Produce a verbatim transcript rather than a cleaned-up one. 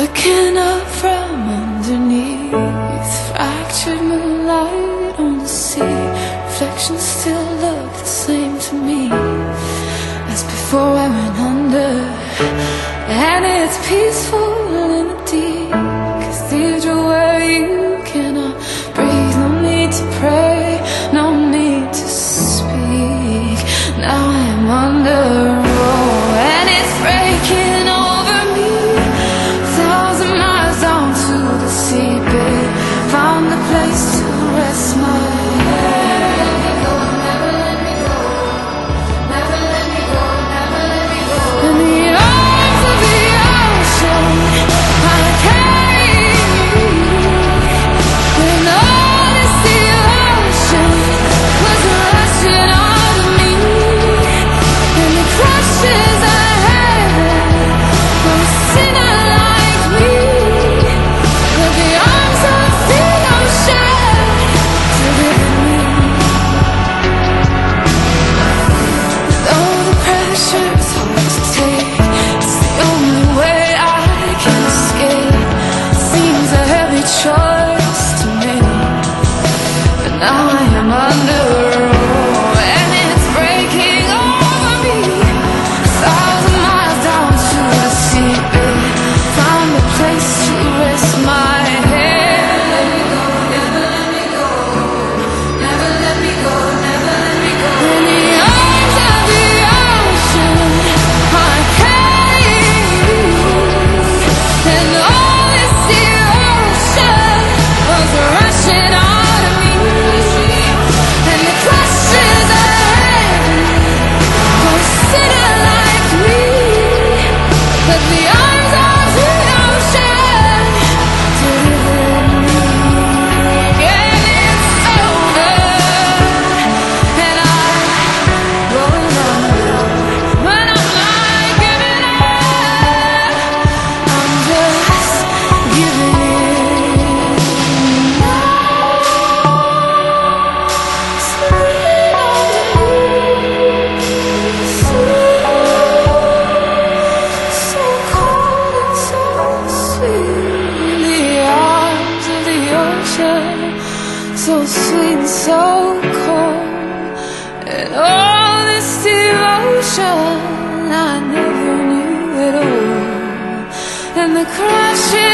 Looking up from underneath, fractured moonlight on the sea. Reflections still look the same to me as before I went under. And it's peaceful in the deep cathedral where you cannot breathe. No need to pray, no need to speak. Now I am under, oh, and it's breaking over me. Thousand miles down to the seabed, found a place to rest my head. Never let me go, never let me go, never let me go, never let me go. In the arms of the ocean, I carry you. When all this the ocean was rushing out of me, and the crushes I had for a sinner like me. But the arms of the ocean delivered me. Though the pressure's hard to take, it's the only way I can escape. Seems a heavy choice to make, but now I am under, oh, and it's breaking over me. A thousand miles down to the seabed, found a place to rest my head. Never let me go, never let me go, never let me go, never let me go. In the arms of the ocean, I carry you. And all this the ocean was rushing out of me, and the crushes I had for a sinner like me. But the arms of the ocean delivered me. And it's over, and I'm going under. When I'm not giving up, I'm just giving in. Sleeping underneath, so cold and so sweet. In the arms of the ocean, so sweet and so cold. And all this devotion I never knew at all. And the crashing